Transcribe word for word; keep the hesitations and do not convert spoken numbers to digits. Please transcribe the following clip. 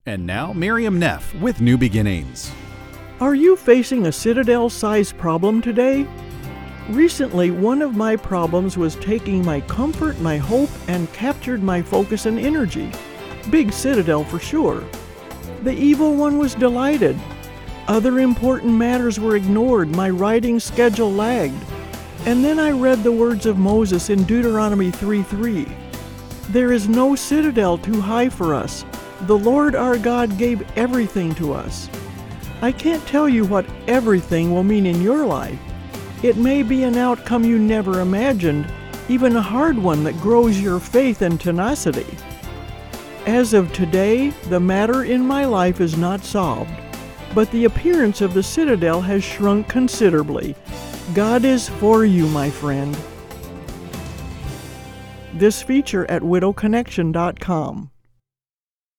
And now, Miriam Neff with New Beginnings. Are you facing a Citadel-sized problem today? Recently, one of my problems was taking my comfort, my hope, and captured my focus and energy. Big Citadel for sure. The evil one was delighted. Other important matters were ignored. My writing schedule lagged. And then I read the words of Moses in Deuteronomy three three. There is no citadel too high for us. The Lord our God gave everything to us. I can't tell you what everything will mean in your life. It may be an outcome you never imagined, even a hard one that grows your faith and tenacity. As of today, the matter in my life is not solved, but the appearance of the citadel has shrunk considerably. God is for you, my friend. This feature at widow connection dot com.